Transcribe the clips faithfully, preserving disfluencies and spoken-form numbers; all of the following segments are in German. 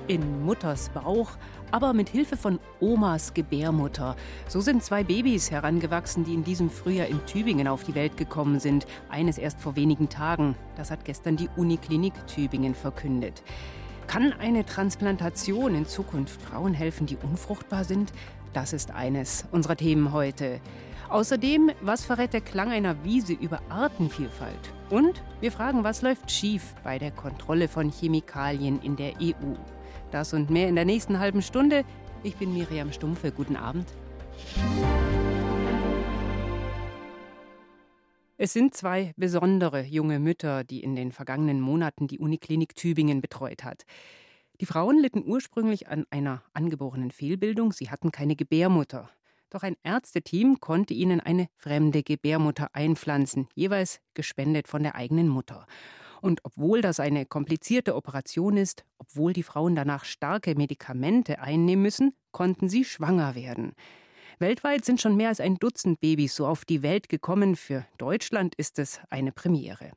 In Mutters Bauch, aber mit Hilfe von Omas Gebärmutter. So sind zwei Babys herangewachsen, die in diesem Frühjahr in Tübingen auf die Welt gekommen sind. Eines erst vor wenigen Tagen. Das hat gestern die Uniklinik Tübingen verkündet. Kann eine Transplantation in Zukunft Frauen helfen, die unfruchtbar sind? Das ist eines unserer Themen heute. Außerdem, was verrät der Klang einer Wiese über Artenvielfalt? Und wir fragen, was läuft schief bei der Kontrolle von Chemikalien in der E U? Das und mehr in der nächsten halben Stunde. Ich bin Miriam Stumpfe. Guten Abend. Es sind zwei besondere junge Mütter, die in den vergangenen Monaten die Uniklinik Tübingen betreut hat. Die Frauen litten ursprünglich an einer angeborenen Fehlbildung. Sie hatten keine Gebärmutter. Doch ein Ärzteteam konnte ihnen eine fremde Gebärmutter einpflanzen, jeweils gespendet von der eigenen Mutter. Und obwohl das eine komplizierte Operation ist, obwohl die Frauen danach starke Medikamente einnehmen müssen, konnten sie schwanger werden. Weltweit sind schon mehr als ein Dutzend Babys so auf die Welt gekommen. Für Deutschland ist es eine Premiere.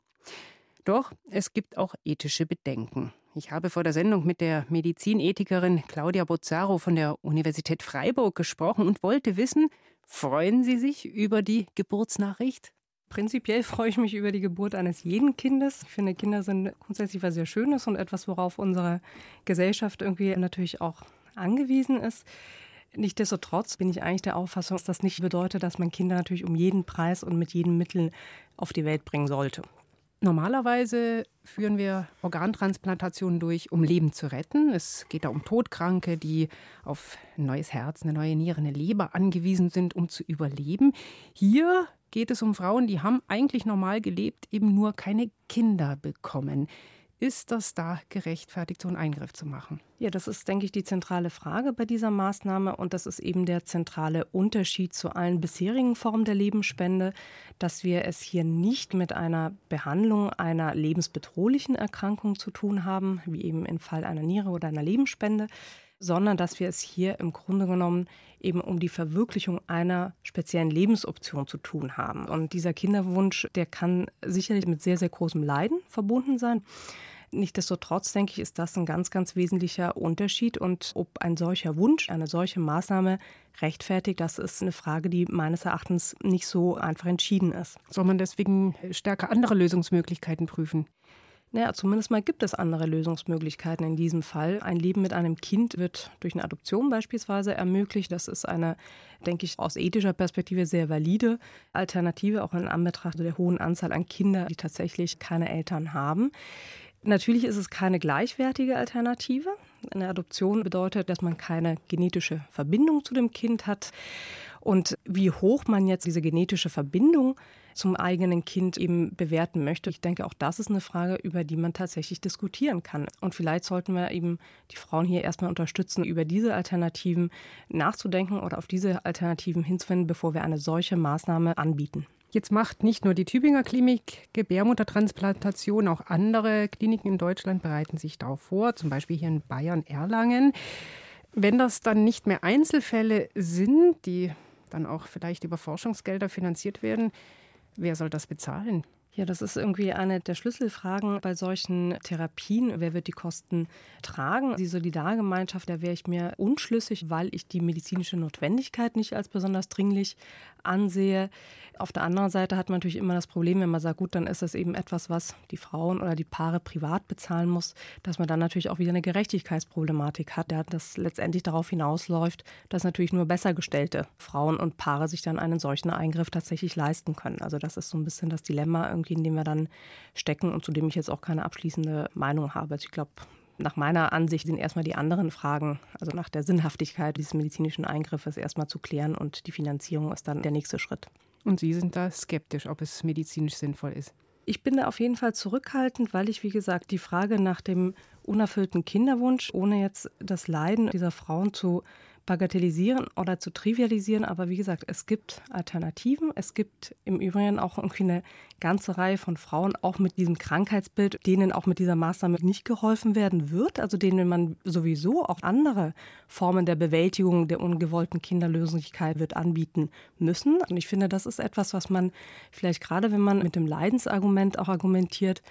Doch es gibt auch ethische Bedenken. Ich habe vor der Sendung mit der Medizinethikerin Claudia Bozzaro von der Universität Freiburg gesprochen und wollte wissen, freuen Sie sich über die Geburtsnachricht? Prinzipiell freue ich mich über die Geburt eines jeden Kindes. Ich finde, Kinder sind grundsätzlich was sehr Schönes und etwas, worauf unsere Gesellschaft irgendwie natürlich auch angewiesen ist. Nichtsdestotrotz bin ich eigentlich der Auffassung, dass das nicht bedeutet, dass man Kinder natürlich um jeden Preis und mit jedem Mittel auf die Welt bringen sollte. Normalerweise führen wir Organtransplantationen durch, um Leben zu retten. Es geht da um Todkranke, die auf ein neues Herz, eine neue Niere, eine Leber angewiesen sind, um zu überleben. Hier geht es um Frauen, die haben eigentlich normal gelebt, eben nur keine Kinder bekommen. Ist das da gerechtfertigt, so einen Eingriff zu machen? Ja, das ist, denke ich, die zentrale Frage bei dieser Maßnahme. Und das ist eben der zentrale Unterschied zu allen bisherigen Formen der Lebensspende, dass wir es hier nicht mit einer Behandlung einer lebensbedrohlichen Erkrankung zu tun haben, wie eben im Fall einer Niere oder einer Lebensspende, sondern dass wir es hier im Grunde genommen eben um die Verwirklichung einer speziellen Lebensoption zu tun haben. Und dieser Kinderwunsch, der kann sicherlich mit sehr, sehr großem Leiden verbunden sein. Nichtsdestotrotz, denke ich, ist das ein ganz, ganz wesentlicher Unterschied. Und ob ein solcher Wunsch, eine solche Maßnahme rechtfertigt, das ist eine Frage, die meines Erachtens nicht so einfach entschieden ist. Soll man deswegen stärker andere Lösungsmöglichkeiten prüfen? Naja, zumindest mal gibt es andere Lösungsmöglichkeiten in diesem Fall. Ein Leben mit einem Kind wird durch eine Adoption beispielsweise ermöglicht. Das ist eine, denke ich, aus ethischer Perspektive sehr valide Alternative, auch in Anbetracht der hohen Anzahl an Kindern, die tatsächlich keine Eltern haben. Natürlich ist es keine gleichwertige Alternative. Eine Adoption bedeutet, dass man keine genetische Verbindung zu dem Kind hat. Und wie hoch man jetzt diese genetische Verbindung zum eigenen Kind eben bewerten möchte, ich denke, auch das ist eine Frage, über die man tatsächlich diskutieren kann. Und vielleicht sollten wir eben die Frauen hier erstmal unterstützen, über diese Alternativen nachzudenken oder auf diese Alternativen hinzuwenden, bevor wir eine solche Maßnahme anbieten. Jetzt macht nicht nur die Tübinger Klinik Gebärmuttertransplantation, auch andere Kliniken in Deutschland bereiten sich darauf vor, zum Beispiel hier in Bayern, Erlangen. Wenn das dann nicht mehr Einzelfälle sind, die dann auch vielleicht über Forschungsgelder finanziert werden, wer soll das bezahlen? Ja, das ist irgendwie eine der Schlüsselfragen bei solchen Therapien. Wer wird die Kosten tragen? Die Solidargemeinschaft, da wäre ich mir unschlüssig, weil ich die medizinische Notwendigkeit nicht als besonders dringlich ansehe. Auf der anderen Seite hat man natürlich immer das Problem, wenn man sagt, gut, dann ist das eben etwas, was die Frauen oder die Paare privat bezahlen muss, dass man dann natürlich auch wieder eine Gerechtigkeitsproblematik hat, der das letztendlich darauf hinausläuft, dass natürlich nur besser gestellte Frauen und Paare sich dann einen solchen Eingriff tatsächlich leisten können. Also das ist so ein bisschen das Dilemma, irgendwie, in dem wir dann stecken und zu dem ich jetzt auch keine abschließende Meinung habe. Also ich glaube, nach meiner Ansicht sind erstmal die anderen Fragen, also nach der Sinnhaftigkeit dieses medizinischen Eingriffes erstmal zu klären und die Finanzierung ist dann der nächste Schritt. Und Sie sind da skeptisch, ob es medizinisch sinnvoll ist? Ich bin da auf jeden Fall zurückhaltend, weil ich, wie gesagt, die Frage nach dem unerfüllten Kinderwunsch, ohne jetzt das Leiden dieser Frauen zu bagatellisieren oder zu trivialisieren. Aber wie gesagt, es gibt Alternativen. Es gibt im Übrigen auch irgendwie eine ganze Reihe von Frauen, auch mit diesem Krankheitsbild, denen auch mit dieser Maßnahme nicht geholfen werden wird. Also denen man sowieso auch andere Formen der Bewältigung der ungewollten Kinderlosigkeit wird anbieten müssen. Und ich finde, das ist etwas, was man vielleicht gerade, wenn man mit dem Leidensargument auch argumentiert,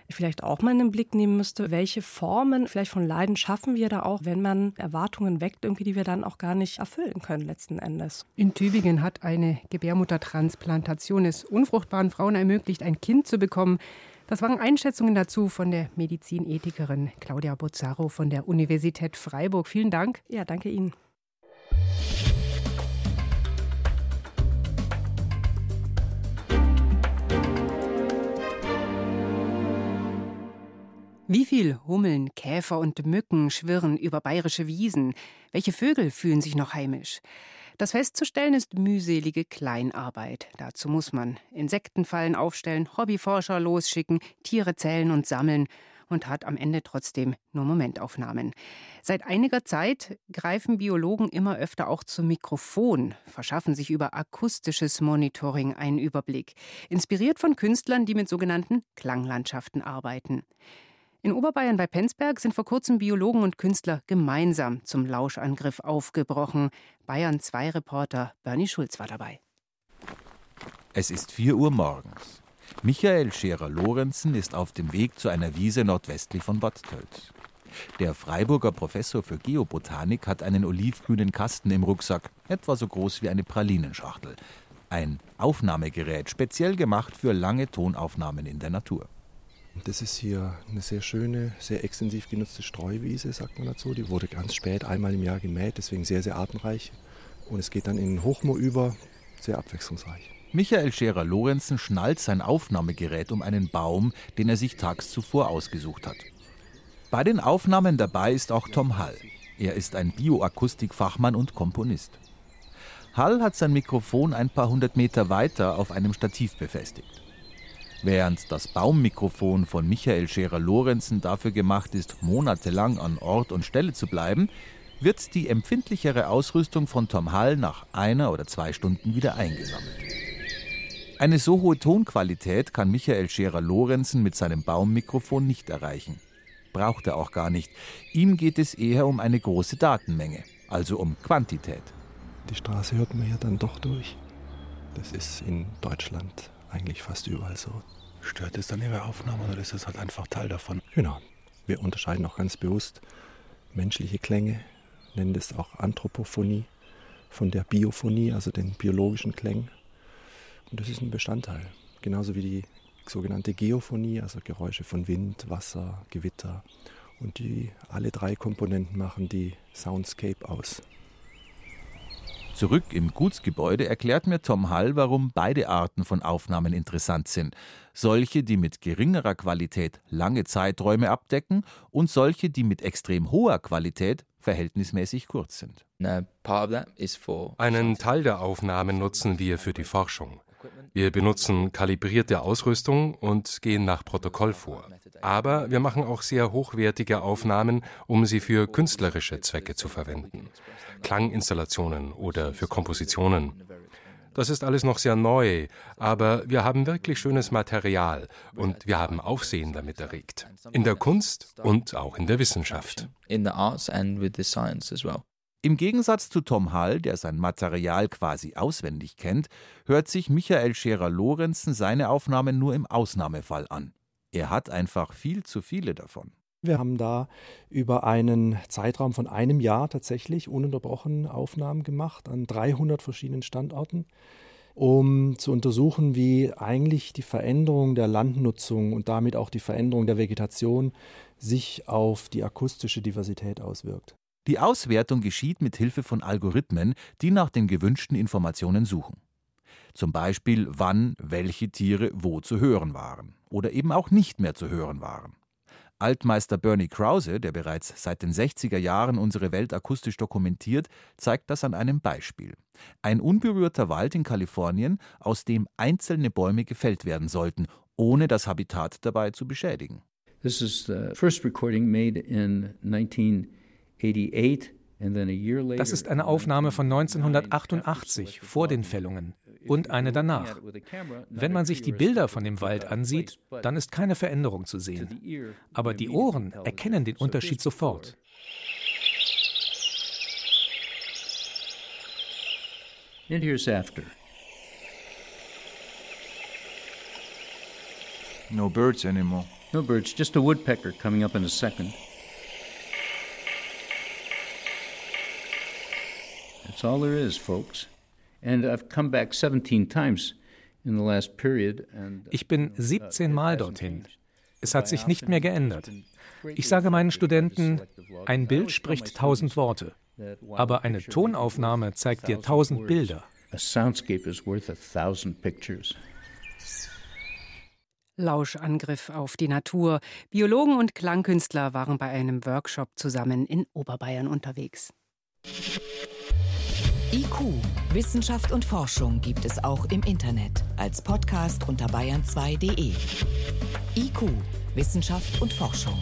vielleicht auch mal in den Blick nehmen müsste, welche Formen vielleicht von Leiden schaffen wir da auch, wenn man Erwartungen weckt, irgendwie, die wir dann auch gar nicht erfüllen können letzten Endes. In Tübingen hat eine Gebärmuttertransplantation es unfruchtbaren Frauen ermöglicht, ein Kind zu bekommen. Das waren Einschätzungen dazu von der Medizinethikerin Claudia Bozzaro von der Universität Freiburg. Vielen Dank. Ja, danke Ihnen. Wie viel Hummeln, Käfer und Mücken schwirren über bayerische Wiesen? Welche Vögel fühlen sich noch heimisch? Das festzustellen ist mühselige Kleinarbeit. Dazu muss man Insektenfallen aufstellen, Hobbyforscher losschicken, Tiere zählen und sammeln und hat am Ende trotzdem nur Momentaufnahmen. Seit einiger Zeit greifen Biologen immer öfter auch zum Mikrofon, verschaffen sich über akustisches Monitoring einen Überblick, inspiriert von Künstlern, die mit sogenannten Klanglandschaften arbeiten. In Oberbayern bei Penzberg sind vor kurzem Biologen und Künstler gemeinsam zum Lauschangriff aufgebrochen. Bayern zwei Reporter Bernie Schulz war dabei. Es ist vier Uhr morgens. Michael Scherer-Lorenzen ist auf dem Weg zu einer Wiese nordwestlich von Bad Tölz. Der Freiburger Professor für Geobotanik hat einen olivgrünen Kasten im Rucksack, etwa so groß wie eine Pralinenschachtel. Ein Aufnahmegerät, speziell gemacht für lange Tonaufnahmen in der Natur. Das ist hier eine sehr schöne, sehr extensiv genutzte Streuwiese, sagt man dazu. Die wurde ganz spät einmal im Jahr gemäht, deswegen sehr, sehr artenreich. Und es geht dann in Hochmoor über, sehr abwechslungsreich. Michael Scherer-Lorenzen schnallt sein Aufnahmegerät um einen Baum, den er sich tags zuvor ausgesucht hat. Bei den Aufnahmen dabei ist auch Tom Hall. Er ist ein Bioakustikfachmann und Komponist. Hall hat sein Mikrofon ein paar hundert Meter weiter auf einem Stativ befestigt. Während das Baummikrofon von Michael Scherer-Lorenzen dafür gemacht ist, monatelang an Ort und Stelle zu bleiben, wird die empfindlichere Ausrüstung von Tom Hall nach einer oder zwei Stunden wieder eingesammelt. Eine so hohe Tonqualität kann Michael Scherer-Lorenzen mit seinem Baummikrofon nicht erreichen. Braucht er auch gar nicht. Ihm geht es eher um eine große Datenmenge, also um Quantität. Die Straße hört man ja dann doch durch. Das ist in Deutschland eigentlich fast überall so. Stört es dann Ihre Aufnahme oder ist das halt einfach Teil davon? Genau. Wir unterscheiden auch ganz bewusst menschliche Klänge, nennen das auch Anthropophonie, von der Biophonie, also den biologischen Klängen. Und das ist ein Bestandteil. Genauso wie die sogenannte Geophonie, also Geräusche von Wind, Wasser, Gewitter. Und die alle drei Komponenten machen die Soundscape aus. Zurück im Gutsgebäude erklärt mir Tom Hall, warum beide Arten von Aufnahmen interessant sind. Solche, die mit geringerer Qualität lange Zeiträume abdecken und solche, die mit extrem hoher Qualität verhältnismäßig kurz sind. Einen Teil der Aufnahmen nutzen wir für die Forschung. Wir benutzen kalibrierte Ausrüstung und gehen nach Protokoll vor. Aber wir machen auch sehr hochwertige Aufnahmen, um sie für künstlerische Zwecke zu verwenden. Klanginstallationen oder für Kompositionen. Das ist alles noch sehr neu, aber wir haben wirklich schönes Material und wir haben Aufsehen damit erregt. In der Kunst und auch in der Wissenschaft. Im Gegensatz zu Tom Hall, der sein Material quasi auswendig kennt, hört sich Michael Scherer-Lorenzen seine Aufnahmen nur im Ausnahmefall an. Er hat einfach viel zu viele davon. Wir haben da über einen Zeitraum von einem Jahr tatsächlich ununterbrochen Aufnahmen gemacht an dreihundert verschiedenen Standorten, um zu untersuchen, wie eigentlich die Veränderung der Landnutzung und damit auch die Veränderung der Vegetation sich auf die akustische Diversität auswirkt. Die Auswertung geschieht mit Hilfe von Algorithmen, die nach den gewünschten Informationen suchen. Zum Beispiel, wann welche Tiere wo zu hören waren oder eben auch nicht mehr zu hören waren. Altmeister Bernie Krause, der bereits seit den sechziger Jahren unsere Welt akustisch dokumentiert, zeigt das an einem Beispiel. Ein unberührter Wald in Kalifornien, aus dem einzelne Bäume gefällt werden sollten, ohne das Habitat dabei zu beschädigen. This is the first recording made in nineteen eighty-eight. Das ist eine Aufnahme von neunzehnhundertachtundachtzig, vor den Fällungen, und eine danach. Wenn man sich die Bilder von dem Wald ansieht, dann ist keine Veränderung zu sehen. Aber die Ohren erkennen den Unterschied sofort. And here's after. No birds anymore. No birds, just a woodpecker coming up in a second. That's all there is, folks. And I've come back seventeen times in the last period. And Ich bin siebzehn Mal dorthin. Es hat sich nicht mehr geändert. Ich sage meinen Studenten, ein Bild spricht tausend Worte, aber eine Tonaufnahme zeigt dir tausend Bilder. A soundscape is worth a thousand pictures. Lauschangriff auf die Natur. Biologen und Klangkünstler waren bei einem Workshop zusammen in Oberbayern unterwegs. I Q, Wissenschaft und Forschung gibt es auch im Internet als Podcast unter bayern zwei punkt de. I Q, Wissenschaft und Forschung.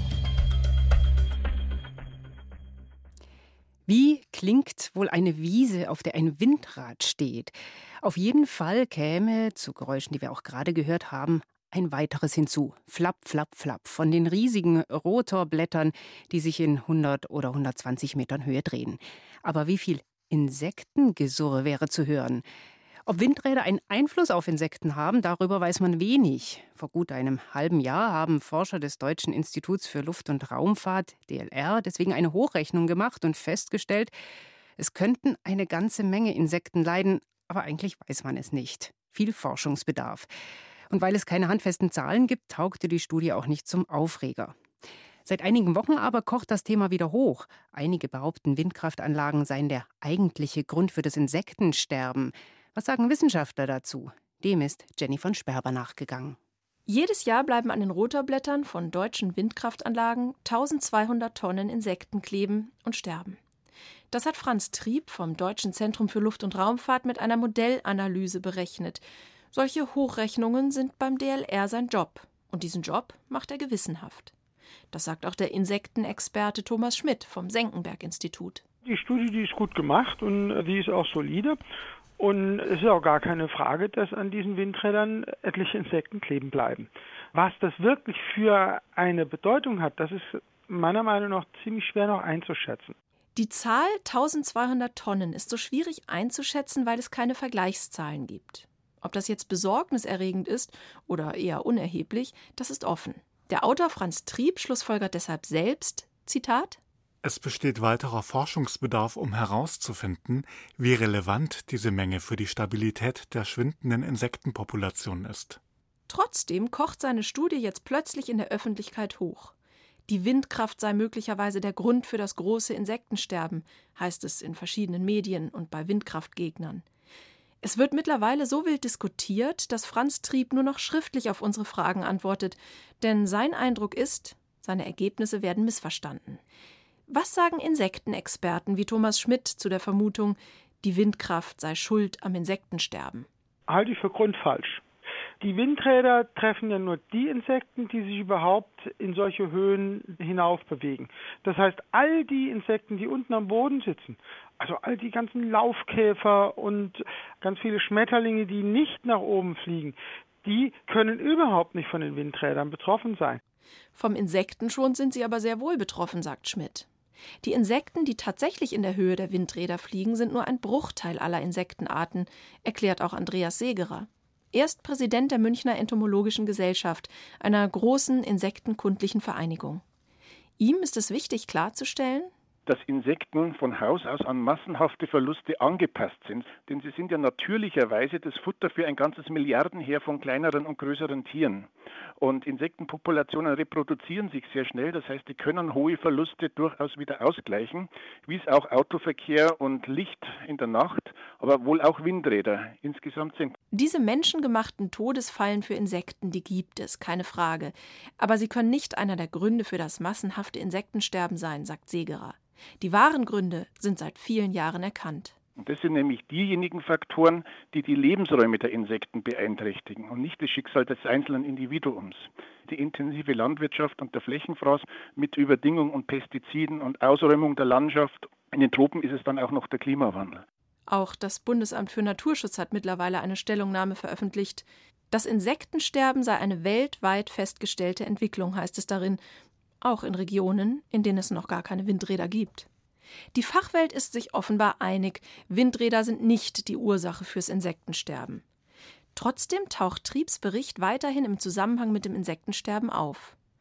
Wie klingt wohl eine Wiese, auf der ein Windrad steht? Auf jeden Fall käme, zu Geräuschen, die wir auch gerade gehört haben, ein weiteres hinzu. Flapp, flapp, flapp von den riesigen Rotorblättern, die sich in hundert oder hundertzwanzig Metern Höhe drehen. Aber wie viel Insektengesurre wäre zu hören? Ob Windräder einen Einfluss auf Insekten haben, darüber weiß man wenig. Vor gut einem halben Jahr haben Forscher des Deutschen Instituts für Luft- und Raumfahrt, D L R, deswegen eine Hochrechnung gemacht und festgestellt, es könnten eine ganze Menge Insekten leiden, aber eigentlich weiß man es nicht. Viel Forschungsbedarf. Und weil es keine handfesten Zahlen gibt, taugte die Studie auch nicht zum Aufreger. Seit einigen Wochen aber kocht das Thema wieder hoch. Einige behaupten, Windkraftanlagen seien der eigentliche Grund für das Insektensterben. Was sagen Wissenschaftler dazu? Dem ist Jenny von Sperber nachgegangen. Jedes Jahr bleiben an den Rotorblättern von deutschen Windkraftanlagen tausendzweihundert Tonnen Insekten kleben und sterben. Das hat Franz Trieb vom Deutschen Zentrum für Luft- und Raumfahrt mit einer Modellanalyse berechnet. Solche Hochrechnungen sind beim D L R sein Job. Und diesen Job macht er gewissenhaft. Das sagt auch der Insektenexperte Thomas Schmidt vom Senckenberg-Institut. Die Studie, die ist gut gemacht und die ist auch solide. Und es ist auch gar keine Frage, dass an diesen Windrädern etliche Insekten kleben bleiben. Was das wirklich für eine Bedeutung hat, das ist meiner Meinung nach ziemlich schwer noch einzuschätzen. Die Zahl tausendzweihundert Tonnen ist so schwierig einzuschätzen, weil es keine Vergleichszahlen gibt. Ob das jetzt besorgniserregend ist oder eher unerheblich, das ist offen. Der Autor Franz Trieb schlussfolgert deshalb selbst, Zitat: Es besteht weiterer Forschungsbedarf, um herauszufinden, wie relevant diese Menge für die Stabilität der schwindenden Insektenpopulation ist. Trotzdem kocht seine Studie jetzt plötzlich in der Öffentlichkeit hoch. Die Windkraft sei möglicherweise der Grund für das große Insektensterben, heißt es in verschiedenen Medien und bei Windkraftgegnern. Es wird mittlerweile so wild diskutiert, dass Franz Trieb nur noch schriftlich auf unsere Fragen antwortet, denn sein Eindruck ist, seine Ergebnisse werden missverstanden. Was sagen Insektenexperten wie Thomas Schmidt zu der Vermutung, die Windkraft sei schuld am Insektensterben? Halte ich für grundfalsch. Die Windräder treffen ja nur die Insekten, die sich überhaupt in solche Höhen hinauf bewegen. Das heißt, all die Insekten, die unten am Boden sitzen, also all die ganzen Laufkäfer und ganz viele Schmetterlinge, die nicht nach oben fliegen, die können überhaupt nicht von den Windrädern betroffen sein. Vom Insektenschwund sind sie aber sehr wohl betroffen, sagt Schmidt. Die Insekten, die tatsächlich in der Höhe der Windräder fliegen, sind nur ein Bruchteil aller Insektenarten, erklärt auch Andreas Segerer. Er ist Präsident der Münchner Entomologischen Gesellschaft, einer großen insektenkundlichen Vereinigung. Ihm ist es wichtig klarzustellen, dass Insekten von Haus aus an massenhafte Verluste angepasst sind. Denn sie sind ja natürlicherweise das Futter für ein ganzes Milliardenheer von kleineren und größeren Tieren. Und Insektenpopulationen reproduzieren sich sehr schnell. Das heißt, die können hohe Verluste durchaus wieder ausgleichen, wie es auch Autoverkehr und Licht in der Nacht, aber wohl auch Windräder insgesamt sind. Diese menschengemachten Todesfallen für Insekten, die gibt es, keine Frage. Aber sie können nicht einer der Gründe für das massenhafte Insektensterben sein, sagt Segerer. Die wahren Gründe sind seit vielen Jahren erkannt. Und das sind nämlich diejenigen Faktoren, die die Lebensräume der Insekten beeinträchtigen und nicht das Schicksal des einzelnen Individuums. Die intensive Landwirtschaft und der Flächenfraß mit Überdüngung und Pestiziden und Ausräumung der Landschaft. In den Tropen ist es dann auch noch der Klimawandel. Auch das Bundesamt für Naturschutz hat mittlerweile eine Stellungnahme veröffentlicht. Das Insektensterben sei eine weltweit festgestellte Entwicklung, heißt es darin, auch in Regionen, in denen es noch gar keine Windräder gibt. Die Fachwelt ist sich offenbar einig, Windräder sind nicht die Ursache fürs Insektensterben. Trotzdem taucht Triebs Bericht weiterhin im Zusammenhang mit dem Insektensterben auf.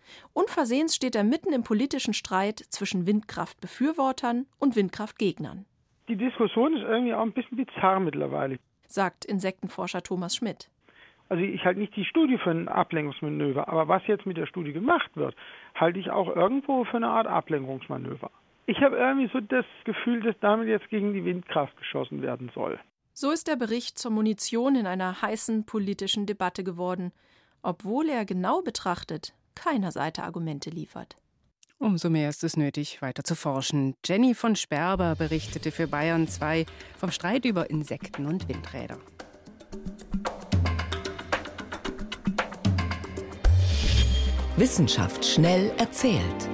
Unversehens steht er mitten im politischen Streit zwischen Windkraftbefürwortern und Windkraftgegnern. Die Diskussion ist irgendwie auch ein bisschen bizarr mittlerweile, sagt Insektenforscher Thomas Schmidt. Also ich halte nicht die Studie für ein Ablenkungsmanöver, aber was jetzt mit der Studie gemacht wird, halte ich auch irgendwo für eine Art Ablenkungsmanöver. Ich habe irgendwie so das Gefühl, dass damit jetzt gegen die Windkraft geschossen werden soll. So ist der Bericht zur Munition in einer heißen politischen Debatte geworden, obwohl er genau betrachtet keiner Seite Argumente liefert. Umso mehr ist es nötig, weiter zu forschen. Jenny von Sperber berichtete für Bayern zwei vom Streit über Insekten und Windräder. Wissenschaft schnell erzählt.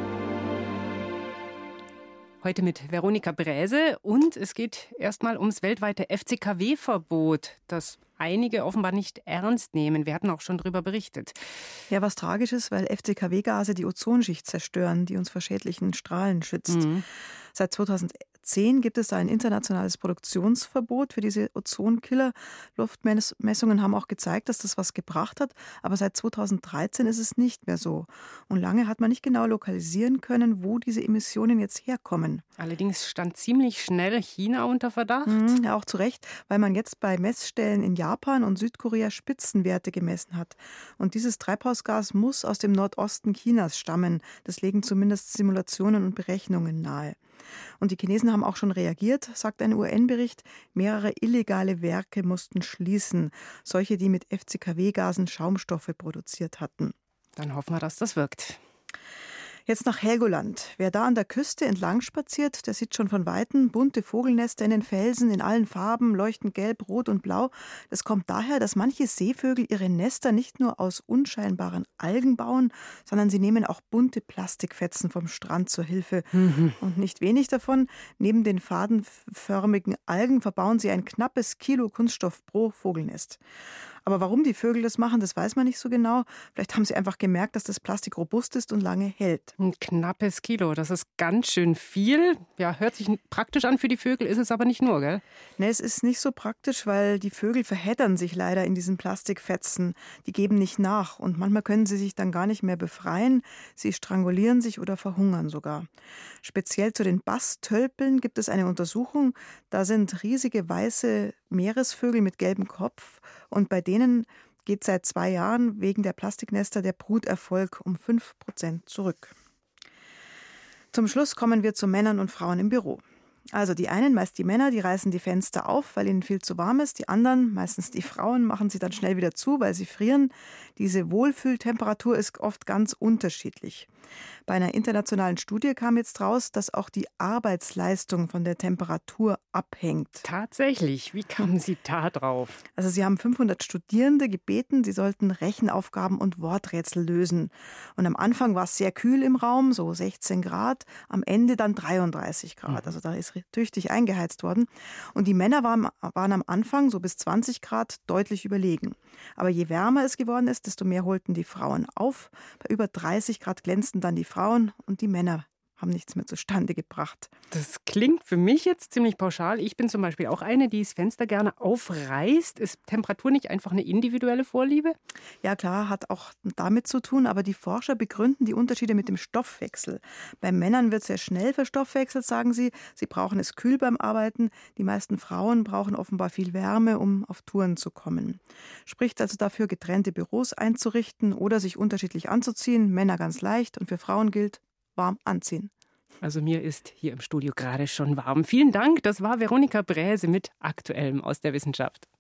Heute mit Veronika Bräse und es geht erstmal ums weltweite F C K W-Verbot, das einige offenbar nicht ernst nehmen. Wir hatten auch schon darüber berichtet. Ja, was tragisch ist, weil F C K W-Gase die Ozonschicht zerstören, die uns vor schädlichen Strahlen schützt. Mhm. Seit zweitausendzehn gibt es da ein internationales Produktionsverbot für diese Ozonkiller. Luftmessungen haben auch gezeigt, dass das was gebracht hat. Aber seit zweitausenddreizehn ist es nicht mehr so. Und lange hat man nicht genau lokalisieren können, wo diese Emissionen jetzt herkommen. Allerdings stand ziemlich schnell China unter Verdacht. Mhm, ja, auch zu Recht, weil man jetzt bei Messstellen in Japan und Südkorea Spitzenwerte gemessen hat. Und dieses Treibhausgas muss aus dem Nordosten Chinas stammen. Das legen zumindest Simulationen und Berechnungen nahe. Und die Chinesen haben auch schon reagiert, sagt ein U N-Bericht. Mehrere illegale Werke mussten schließen. Solche, die mit F C K W-Gasen Schaumstoffe produziert hatten. Dann hoffen wir, dass das wirkt. Jetzt nach Helgoland. Wer da an der Küste entlang spaziert, der sieht schon von Weitem bunte Vogelnester in den Felsen in allen Farben, leuchtend gelb, rot und blau. Das kommt daher, dass manche Seevögel ihre Nester nicht nur aus unscheinbaren Algen bauen, sondern sie nehmen auch bunte Plastikfetzen vom Strand zur Hilfe. Mhm. Und nicht wenig davon. Neben den fadenförmigen Algen verbauen sie ein knappes Kilo Kunststoff pro Vogelnest. Aber warum die Vögel das machen, das weiß man nicht so genau. Vielleicht haben sie einfach gemerkt, dass das Plastik robust ist und lange hält. Ein knappes Kilo, das ist ganz schön viel. Ja, hört sich praktisch an für die Vögel, ist es aber nicht nur, gell? Nee, es ist nicht so praktisch, weil die Vögel verheddern sich leider in diesen Plastikfetzen. Die geben nicht nach und manchmal können sie sich dann gar nicht mehr befreien. Sie strangulieren sich oder verhungern sogar. Speziell zu den Bastölpeln gibt es eine Untersuchung. Da sind riesige weiße Meeresvögel mit gelbem Kopf und bei denen geht seit zwei Jahren wegen der Plastiknester der Bruterfolg um fünf Prozent zurück. Zum Schluss kommen wir zu Männern und Frauen im Büro. Also die einen, meist die Männer, die reißen die Fenster auf, weil ihnen viel zu warm ist. Die anderen, meistens die Frauen, machen sie dann schnell wieder zu, weil sie frieren. Diese Wohlfühltemperatur ist oft ganz unterschiedlich. Bei einer internationalen Studie kam jetzt raus, dass auch die Arbeitsleistung von der Temperatur abhängt. Tatsächlich? Wie kamen Sie da drauf? Also sie haben fünfhundert Studierende gebeten, sie sollten Rechenaufgaben und Worträtsel lösen. Und am Anfang war es sehr kühl im Raum, so sechzehn Grad, am Ende dann dreiunddreißig Grad. Also da ist tüchtig eingeheizt worden. Und die Männer waren, waren am Anfang so bis zwanzig Grad deutlich überlegen. Aber je wärmer es geworden ist, desto mehr holten die Frauen auf. Bei über dreißig Grad glänzten dann die Frauen und die Männer haben nichts mehr zustande gebracht. Das klingt für mich jetzt ziemlich pauschal. Ich bin zum Beispiel auch eine, die das Fenster gerne aufreißt. Ist Temperatur nicht einfach eine individuelle Vorliebe? Ja klar, hat auch damit zu tun, aber die Forscher begründen die Unterschiede mit dem Stoffwechsel. Bei Männern wird sehr schnell verstoffwechselt, sagen sie. Sie brauchen es kühl beim Arbeiten. Die meisten Frauen brauchen offenbar viel Wärme, um auf Touren zu kommen. Spricht also dafür, getrennte Büros einzurichten oder sich unterschiedlich anzuziehen. Männer ganz leicht und für Frauen gilt, warm anziehen. Also mir ist hier im Studio gerade schon warm. Vielen Dank, das war Veronika Bräse mit Aktuellem aus der Wissenschaft.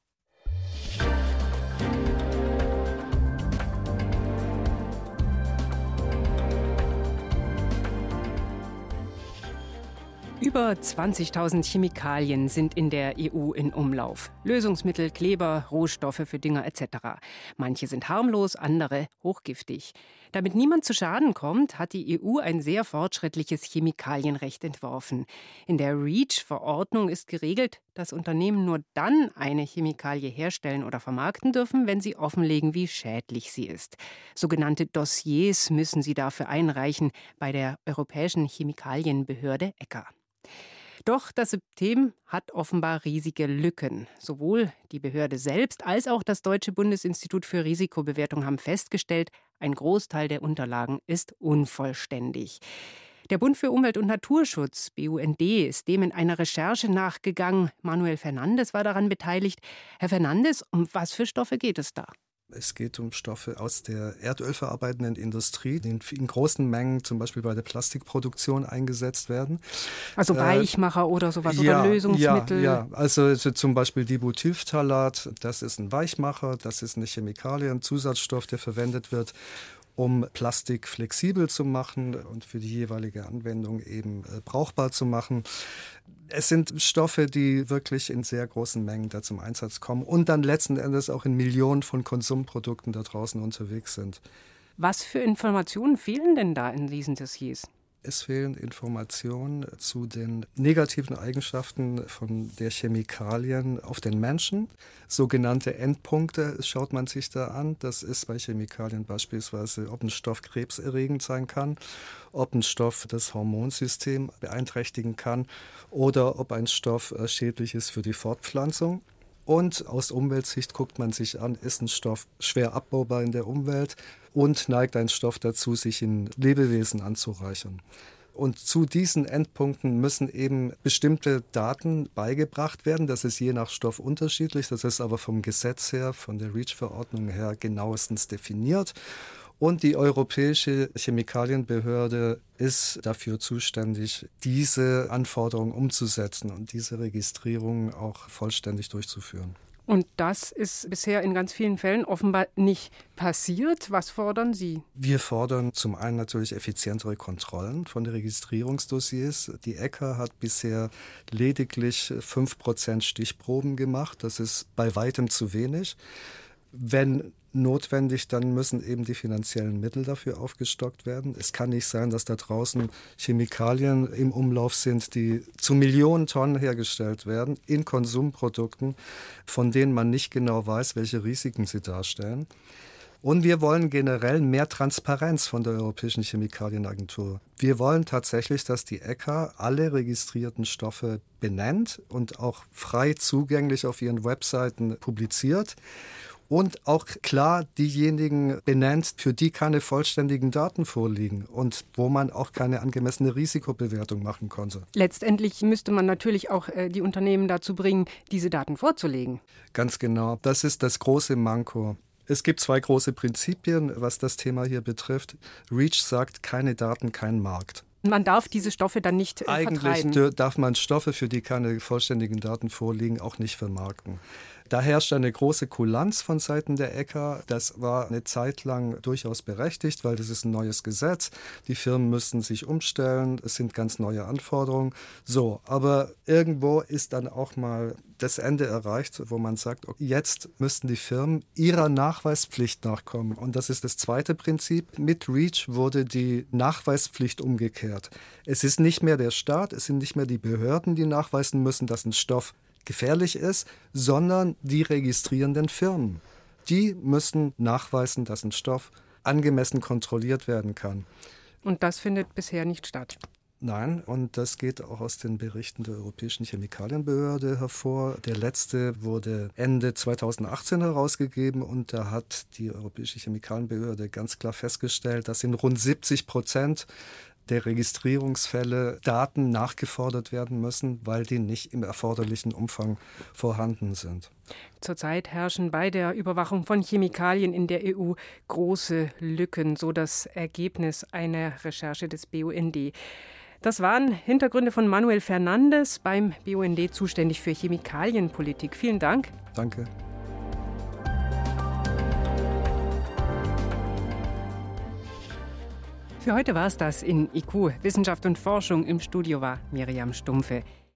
Über zwanzigtausend Chemikalien sind in der E U in Umlauf. Lösungsmittel, Kleber, Rohstoffe für Dünger et cetera. Manche sind harmlos, andere hochgiftig. Damit niemand zu Schaden kommt, hat die E U ein sehr fortschrittliches Chemikalienrecht entworfen. In der REACH-Verordnung ist geregelt, dass Unternehmen nur dann eine Chemikalie herstellen oder vermarkten dürfen, wenn sie offenlegen, wie schädlich sie ist. Sogenannte Dossiers müssen sie dafür einreichen bei der Europäischen Chemikalienbehörde E C H A. Doch das System hat offenbar riesige Lücken. Sowohl die Behörde selbst als auch das Deutsche Bundesinstitut für Risikobewertung haben festgestellt, ein Großteil der Unterlagen ist unvollständig. Der Bund für Umwelt und Naturschutz, B U N D, ist dem in einer Recherche nachgegangen. Manuel Fernandes war daran beteiligt. Herr Fernandes, um was für Stoffe geht es da? Es geht um Stoffe aus der erdölverarbeitenden Industrie, die in großen Mengen zum Beispiel bei der Plastikproduktion eingesetzt werden. Also Weichmacher äh, oder sowas ja, oder Lösungsmittel? Ja, ja. Also, also zum Beispiel Dibutylphthalat, das ist ein Weichmacher, das ist eine Chemikalie, ein Zusatzstoff, der verwendet wird, um Plastik flexibel zu machen und für die jeweilige Anwendung eben äh, brauchbar zu machen. Es sind Stoffe, die wirklich in sehr großen Mengen da zum Einsatz kommen und dann letzten Endes auch in Millionen von Konsumprodukten da draußen unterwegs sind. Was für Informationen fehlen denn da in diesen Dossiers? Es fehlen Informationen zu den negativen Eigenschaften von der Chemikalien auf den Menschen. Sogenannte Endpunkte schaut man sich da an. Das ist bei Chemikalien beispielsweise, ob ein Stoff krebserregend sein kann, ob ein Stoff das Hormonsystem beeinträchtigen kann oder ob ein Stoff schädlich ist für die Fortpflanzung. Und aus Umweltsicht guckt man sich an, ist ein Stoff schwer abbaubar in der Umwelt und neigt ein Stoff dazu, sich in Lebewesen anzureichern. Und zu diesen Endpunkten müssen eben bestimmte Daten beigebracht werden. Das ist je nach Stoff unterschiedlich, das ist aber vom Gesetz her, von der REACH-Verordnung her genauestens definiert. Und die Europäische Chemikalienbehörde ist dafür zuständig, diese Anforderungen umzusetzen und diese Registrierung auch vollständig durchzuführen. Und das ist bisher in ganz vielen Fällen offenbar nicht passiert. Was fordern Sie? Wir fordern zum einen natürlich effizientere Kontrollen von den Registrierungsdossiers. Die E C A hat bisher lediglich fünf Prozent Stichproben gemacht. Das ist bei weitem zu wenig. Wenn notwendig, dann müssen eben die finanziellen Mittel dafür aufgestockt werden. Es kann nicht sein, dass da draußen Chemikalien im Umlauf sind, die zu Millionen Tonnen hergestellt werden in Konsumprodukten, von denen man nicht genau weiß, welche Risiken sie darstellen. Und wir wollen generell mehr Transparenz von der Europäischen Chemikalienagentur. Wir wollen tatsächlich, dass die E C A alle registrierten Stoffe benennt und auch frei zugänglich auf ihren Webseiten publiziert. Und auch klar diejenigen benennt, für die keine vollständigen Daten vorliegen und wo man auch keine angemessene Risikobewertung machen konnte. Letztendlich müsste man natürlich auch äh, die Unternehmen dazu bringen, diese Daten vorzulegen. Ganz genau. Das ist das große Manko. Es gibt zwei große Prinzipien, was das Thema hier betrifft. REACH sagt, keine Daten, kein Markt. Man darf diese Stoffe dann nicht äh, Eigentlich vertreiben. Eigentlich darf man Stoffe, für die keine vollständigen Daten vorliegen, auch nicht vermarkten. Da herrscht eine große Kulanz von Seiten der E C A. Das war eine Zeit lang durchaus berechtigt, weil das ist ein neues Gesetz. Die Firmen müssen sich umstellen. Es sind ganz neue Anforderungen. So, aber irgendwo ist dann auch mal das Ende erreicht, wo man sagt, okay, jetzt müssten die Firmen ihrer Nachweispflicht nachkommen. Und das ist das zweite Prinzip. Mit REACH wurde die Nachweispflicht umgekehrt. Es ist nicht mehr der Staat, es sind nicht mehr die Behörden, die nachweisen müssen, dass ein Stoff gefährlich ist, sondern die registrierenden Firmen. Die müssen nachweisen, dass ein Stoff angemessen kontrolliert werden kann. Und das findet bisher nicht statt. Nein, und das geht auch aus den Berichten der Europäischen Chemikalienbehörde hervor. Der letzte wurde Ende zweitausendachtzehn herausgegeben und da hat die Europäische Chemikalienbehörde ganz klar festgestellt, dass in rund siebzig Prozent der Registrierungsfälle Daten nachgefordert werden müssen, weil die nicht im erforderlichen Umfang vorhanden sind. Zurzeit herrschen bei der Überwachung von Chemikalien in der E U große Lücken, so das Ergebnis einer Recherche des B U N D. Das waren Hintergründe von Manuel Fernandes, beim B U N D zuständig für Chemikalienpolitik. Vielen Dank. Danke. Für heute war es das in I Q, Wissenschaft und Forschung. Im Studio war Miriam Stumpfe.